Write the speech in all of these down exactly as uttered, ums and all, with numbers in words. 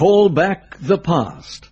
Call back the past.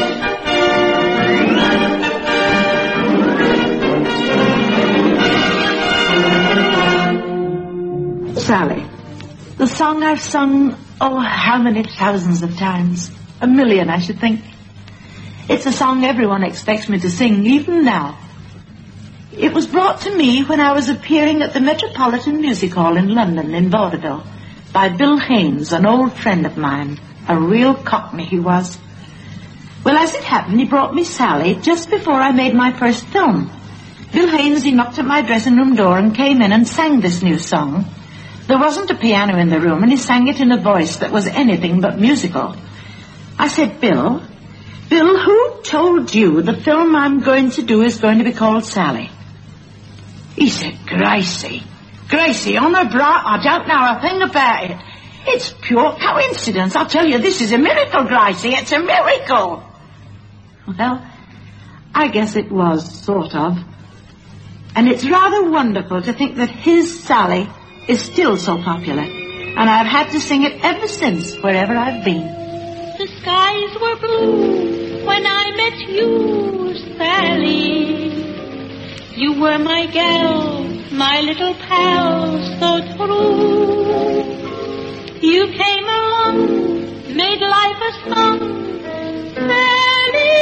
Sally. The song I've sung, oh, how many thousands of times? A million, I should think. It's a song everyone expects me to sing, even now. It was brought to me when I was appearing at the Metropolitan Music Hall in London, in vaudeville, by Bill Haynes, an old friend of mine. A real cockney he was. Well, as it happened, he brought me Sally just before I made my first film. Bill Haynes, he knocked at my dressing room door and came in and sang this new song. There wasn't a piano in the room, and he sang it in a voice that was anything but musical. I said, Bill, Bill, who told you the film I'm going to do is going to be called Sally? He said, Gracie. Gracie, on a bra, I don't know a thing about it. It's pure coincidence. I'll tell you, this is a miracle, Gracie. It's a miracle. Well, I guess it was, sort of. And it's rather wonderful to think that his Sally is still so popular. And I've had to sing it ever since, wherever I've been. The skies were blue when I met you, Sally. You were my gal, my little pal, so true. You came along, made life a song, Sally.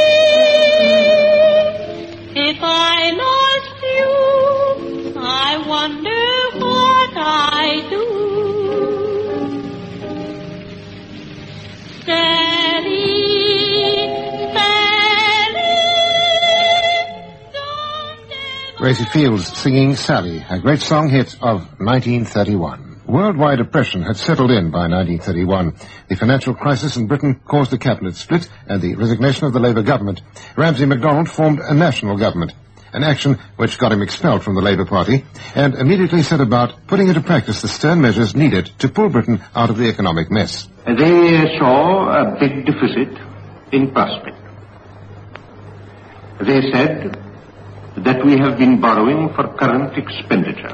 If I lost you, I wonder what I'd do. Sally, Sally, don't ever... Gracie Fields singing Sally, a great song hit of nineteen thirty-one. Worldwide oppression had settled in by nineteen thirty-one. The financial crisis in Britain caused a cabinet split and the resignation of the Labour government. Ramsay MacDonald formed a national government, an action which got him expelled from the Labour Party, and immediately set about putting into practice the stern measures needed to pull Britain out of the economic mess. They saw a big deficit in prospect. They said that we have been borrowing for current expenditure.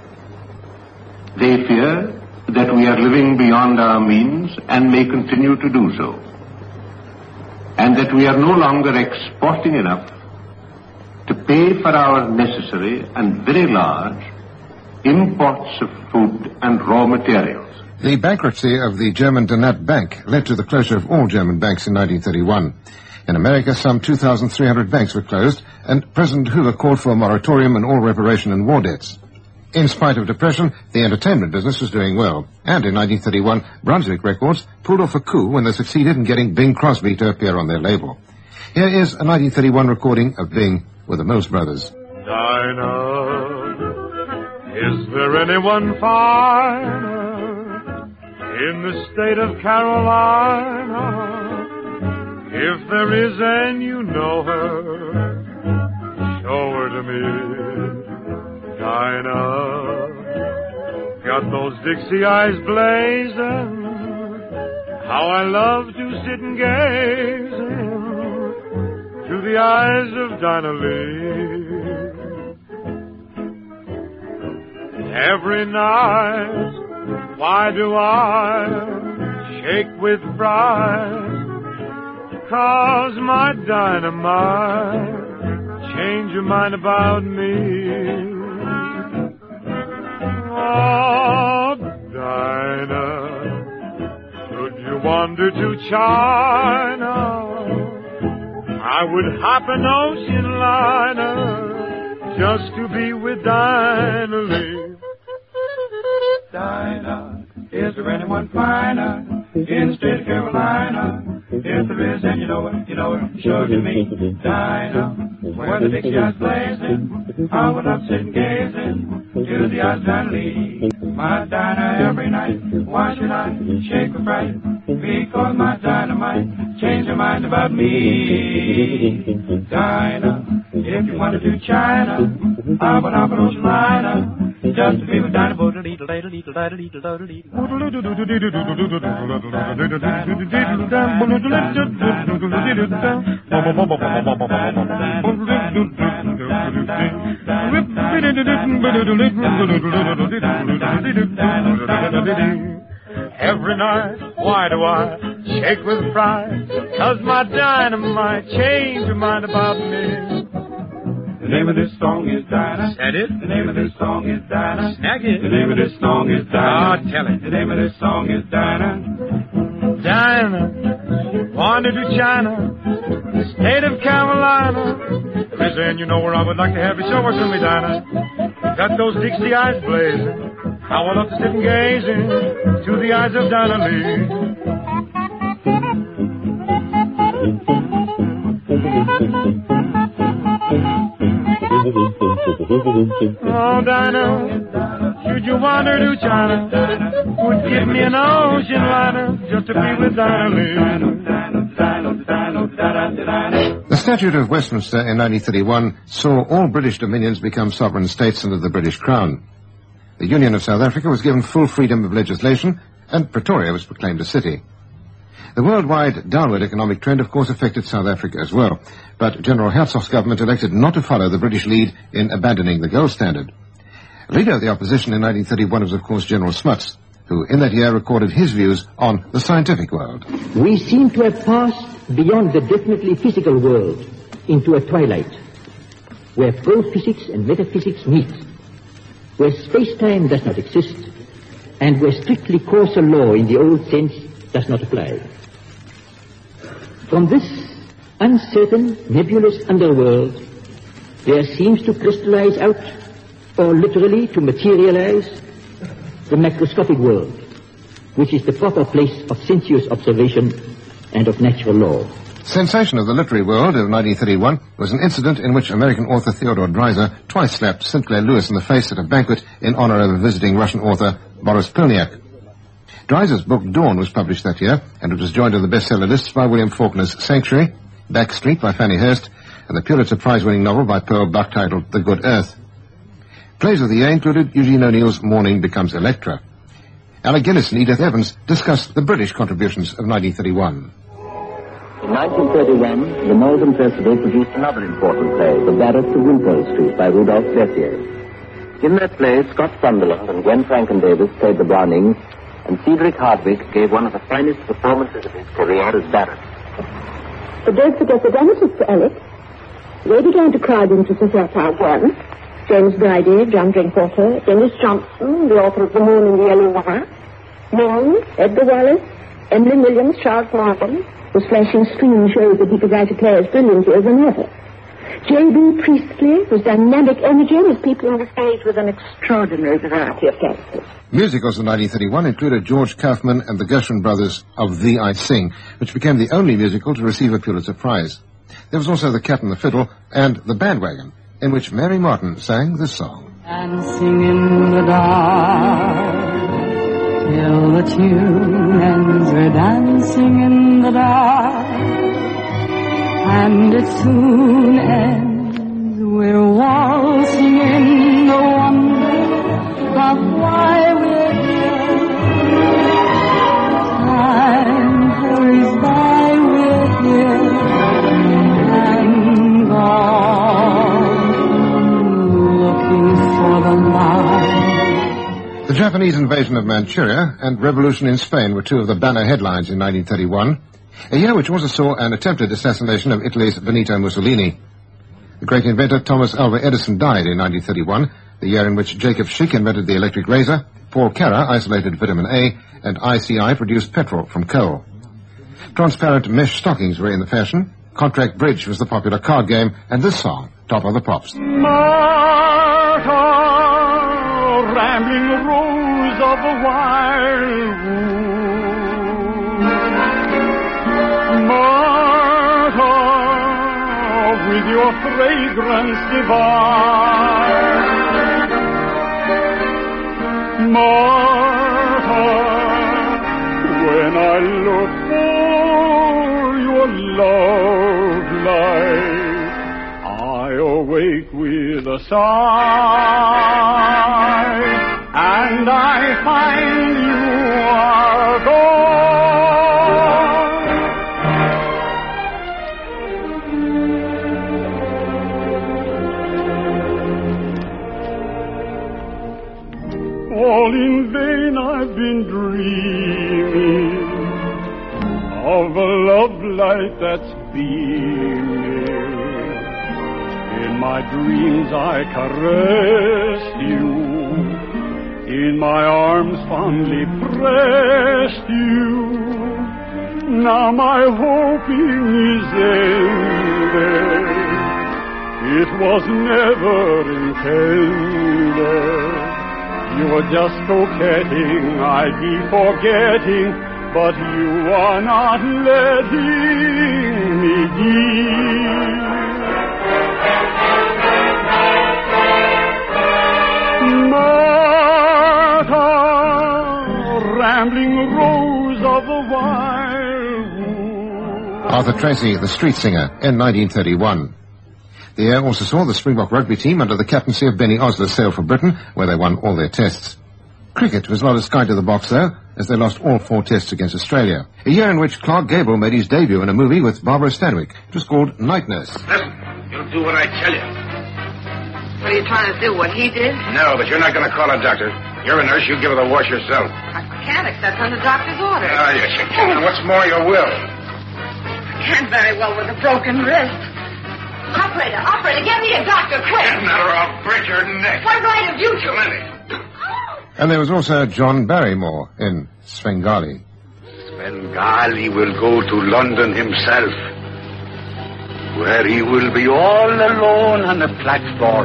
They fear that we are living beyond our means and may continue to do so, and that we are no longer exporting enough to pay for our necessary and very large imports of food and raw materials. The bankruptcy of the German Danat Bank led to the closure of all German banks in nineteen thirty-one. In America, some two thousand three hundred banks were closed, and President Hoover called for a moratorium on all reparation and war debts. In spite of depression, the entertainment business was doing well. And in nineteen thirty-one, Brunswick Records pulled off a coup when they succeeded in getting Bing Crosby to appear on their label. Here is a nineteen thirty-one recording of Bing with the Mills Brothers. Dinah, is there anyone finer in the state of Carolina? If there is and you know her, show her to me. Dinah, got those Dixie eyes blazing, how I love to sit and gaze into the eyes of Dinah Lee. Every night, why do I shake with pride? 'Cause my dynamite change your mind about me. Oh, Dinah, should you wander to China, I would hop an ocean liner just to be with Dinah Lee. Dinah, is there anyone finer in the state of Carolina? If there is, and you know it, you know it, show it to me. Dinah, where the Dixie eyes blazing, I would love sitting gazing to the eyes of Dinah Lee. My Dinah every night, why should I shake with fright? Because my dynamite changed her mind about me. Dinah, if you want to do China, I would hop an ocean liner just to be with Dinah. every night. Why do I shake with pride? 'Cause my dynamite changed her mind about me. The name of this song is Dinah. That it? The name of this song is Dinah. Snag it. The name of this song is Dinah. Ah, tell it. The name of this song is Dinah. Dinah, wandered to China, state of Carolina. Listen, you know where I would like to have you. Show her to me, Dinah. Got those Dixie eyes blazing. How I love to sit and gazing to the eyes of Dinah Lee. Oh, Dinah, should you wander to China, would give me an ocean liner just to be with Dinah Lee. The Statute of Westminster in nineteen thirty-one saw all British dominions become sovereign states under the British Crown. The Union of South Africa was given full freedom of legislation, and Pretoria was proclaimed a city. The worldwide downward economic trend, of course, affected South Africa as well, but General Hertzog's government elected not to follow the British lead in abandoning the gold standard. Leader of the opposition in nineteen thirty-one was, of course, General Smuts, who in that year recorded his views on the scientific world. We seem to have passed beyond the definitely physical world into a twilight, where pro-physics and metaphysics meet, where space-time does not exist, and where strictly causal law in the old sense does not apply. From this uncertain, nebulous underworld, there seems to crystallize out, or literally to materialize, the macroscopic world, which is the proper place of sensuous observation and of natural law. Sensation of the literary world of nineteen thirty-one was an incident in which American author Theodore Dreiser twice slapped Sinclair Lewis in the face at a banquet in honor of a visiting Russian author, Boris Pilniak. Dreiser's book Dawn was published that year, and it was joined on the bestseller lists by William Faulkner's Sanctuary, Backstreet by Fanny Hurst, and the Pulitzer Prize-winning novel by Pearl Buck titled The Good Earth. Plays of the year included Eugene O'Neill's Morning Becomes Electra. Alec Guinness and Edith Evans discussed the British contributions of nineteen thirty-one. In nineteen thirty-one, the Malvern Festival produced another important play, The Barracks of Wimpole Street by Rudolph Clessier. In that play, Scott Sunderland and Gwen Franken-Davis played the Brownings, and Cedric Hardwicke gave one of the finest performances of his career as Barrett. But don't forget the dramatists, Alec. They began to crowd into the theatre at once. James Bridie, John Drinkwater, Dennis Johnson, the author of The Moon and the Yellow River, Mills, Edgar Wallace, Emily Williams, Charles Morgan, whose flashing screen shows that he could write a play as brilliantly as another. J B. Priestley, whose dynamic energy was peopling the stage with an extraordinary variety of characters. Musicals of nineteen thirty-one included George Kaufman and the Gershwin Brothers of Thee I Sing, which became the only musical to receive a Pulitzer Prize. There was also The Cat and the Fiddle and The Bandwagon, in which Mary Martin sang this song. Dancing in the dark, till the tune ends, we're dancing in the dark, and it soon ends, we're waltzing in the wonder of why we're here. Time hurries by, we're here, and gone, looking for the light. The Japanese invasion of Manchuria and revolution in Spain were two of the banner headlines in nineteen thirty-one, a year which also saw an attempted assassination of Italy's Benito Mussolini. The great inventor Thomas Alva Edison died in nineteen thirty-one, the year in which Jacob Schick invented the electric razor, Paul Carrer isolated vitamin A, and I C I produced petrol from coal. Transparent mesh stockings were in the fashion, contract bridge was the popular card game, and this song, Top of the Pops. Martha, rambling rose of the wildwood. Martha, with your fragrance divine. Martha, when I look for your love light, I awake with a sigh, and I find you are gone. All in vain I've been dreaming of light that's beaming. In my dreams I caressed you, in my arms fondly pressed you. Now my hoping is ended. It was never intended. You were just coquetting, I'd be forgetting, but you are not letting me be. Martha, rambling rose of the wildwood. Arthur Tracy, the street singer, in nineteen thirty-one. The air also saw the Springbok rugby team under the captaincy of Benny Osler sail for Britain, where they won all their tests. Cricket was not as kind to the Boks, though, as they lost all four tests against Australia. A year in which Clark Gable made his debut in a movie with Barbara Stanwyck. It was called Night Nurse. Listen, you'll do what I tell you. What are you trying to do, what he did? No, but you're not going to call a doctor. You're a nurse, you give her the wash yourself. I can't, except under doctor's orders. Oh, yes, you can. And what's more, you will. I can't very well with a broken wrist. Operator, operator, get me a doctor, quick! Get another, or I'll break your neck. What right have you to? Plenty. And there was also John Barrymore in Svengali. Svengali will go to London himself, where he will be all alone on the platform.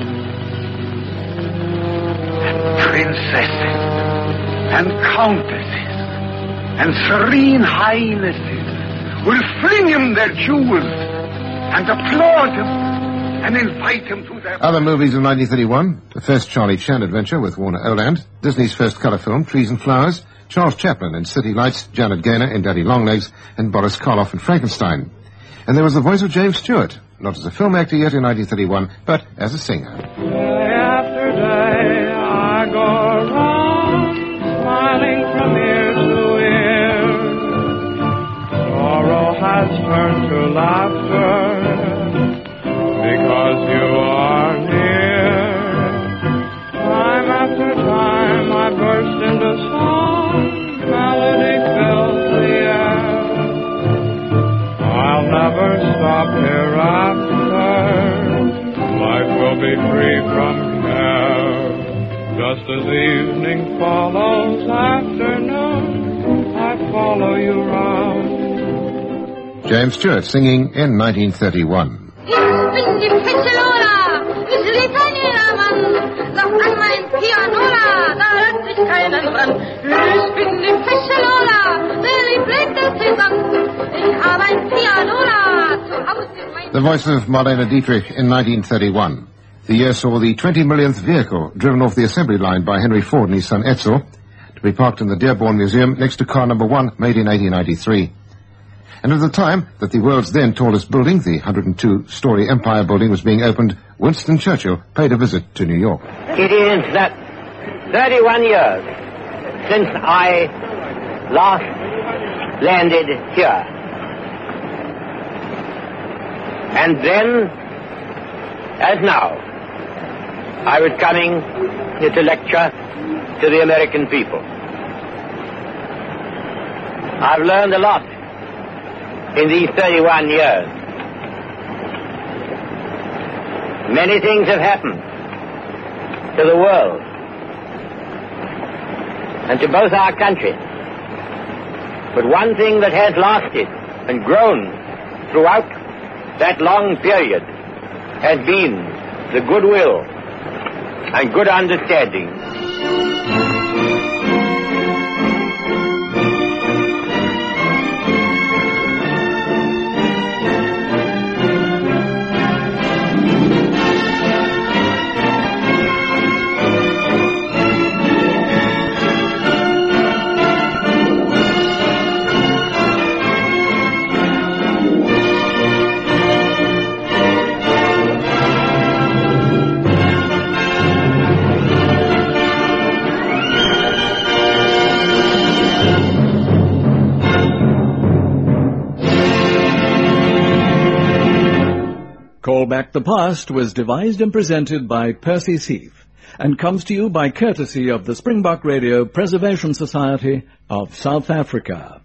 And princesses, and countesses, and serene highnesses will fling him their jewels and applaud him and invite him to their... Other movies of nineteen thirty-one, the first Charlie Chan adventure with Warner Oland, Disney's first colour film, Trees and Flowers, Charles Chaplin in City Lights, Janet Gaynor in Daddy Longlegs, and Boris Karloff in Frankenstein. And there was the voice of James Stewart, not as a film actor yet in nineteen thirty-one, but as a singer. Day after day I go around, smiling from ear to ear. Sorrow has turned to laughter, because you are near. Time after time I burst into song, melody fills the air. I'll never stop hereafter, life will be free from care. Just as evening follows afternoon, I follow you round. James Stewart singing in nineteen thirty-one. Ich bin die Pescelola, ich lieb an jeder Mann, doch an mein Pianola, da hört sich keiner dran. Ich bin die Pescelola, der lieb lebt der Cäsar, ich habe ein Pianola zu Hause in mein... The voice of Marlene Dietrich in nineteen thirty-one. The year saw the twenty millionth vehicle driven off the assembly line by Henry Ford and his son Edsel to be parked in the Dearborn Museum next to car number one, made in eighteen ninety-three. And at the time that the world's then tallest building, the one hundred two story Empire Building, was being opened, Winston Churchill paid a visit to New York. It is that thirty-one years since I last landed here. And then, as now, I was coming here to lecture to the American people. I've learned a lot in these thirty-one years. Many things have happened to the world and to both our countries. But one thing that has lasted and grown throughout that long period has been the goodwill and good understanding. Call Back the Past was devised and presented by Percy Seath and comes to you by courtesy of the Springbok Radio Preservation Society of South Africa.